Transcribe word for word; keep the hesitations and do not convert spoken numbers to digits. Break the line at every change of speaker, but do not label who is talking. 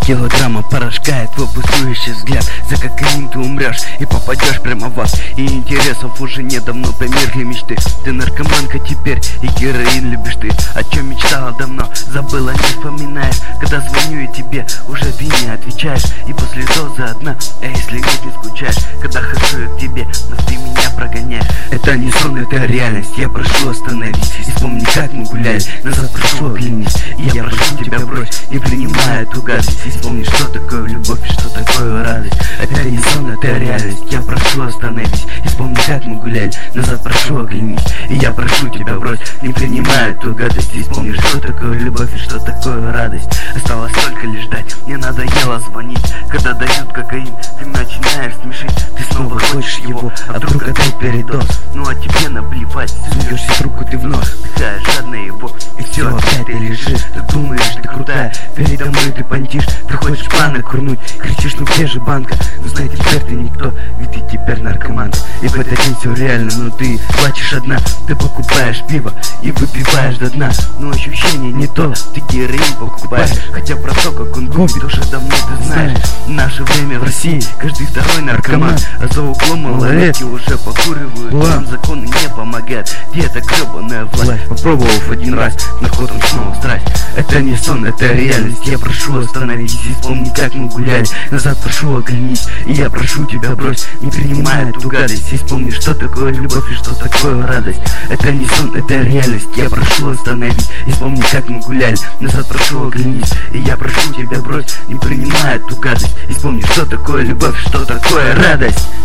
килограмма порошка и твой бушующий взгляд. За кокаин ты умрешь и попадешь прямо в ад. И интересов уже не давно померкли мечты. Ты наркоманка теперь и героин любишь ты. О чем мечтала давно, забыла, не вспоминаешь. Когда звоню и тебе, уже ты не отвечаешь. И после дозы одна, а если нет, не скучаешь. Когда хожу я к тебе, но ты меня прогоняешь. Это не сон, это реальность. Я прошу, остановись и вспомни, как мы гуляли. Назад прошу, оглянись, и я прошу тебя, брось, не принимай эту гадость. И вспомни, что такое любовь и что такое радость. Это не сон, это реальность. Я прошу, остановись и вспомни, как мы гуляли. Назад прошу, оглянись, и я прошу тебя, брось, не принимай эту гадость. И вспомни, что такое любовь и что такое радость. Осталось только лишь ждать, мне надоело звонить. Когда дают кокаин, ты начинаешь смешить. Ты снова хочешь его, а вдруг опять передоз. Ну а тебе наплевать, суешь в руку ты в нос, вдыхаешь жадно его, и все, опять ты лежишь. Ты думаешь, ты крутая, передо мной ты понтишь. Ты хочешь банок курнуть, кричишь, ну где же банка? Ну знай, теперь ты никто, ведь ты теперь наркоман. И в этот день все реально, но ты плачешь одна. Ты покупаешь пиво и выпиваешь до дна. Но ощущение не то, ты героин покупаешь. Хотя про то, как он губит, уже давно ты знаешь. В наше время в России каждый второй наркоман, а за углом малолетки уже покуривают. Нам законы не помогают, где эта гребаная власть? Попробовав один раз, наркотом снова страсть. Это не сон, это реальность. Я прошу, остановись и вспомни, как мы гуляли. Назад прошу, оглянись, и я прошу тебя, брось, не принимай эту гадость. И вспомни, что такое любовь и что такое радость. Это не сон, это реальность. Я прошу, остановись и вспомни, как мы гуляли. Назад прошу, оглянись, и я прошу тебя, брось, не принимай эту гадость. И вспомни, что такое любовь, что такое радость.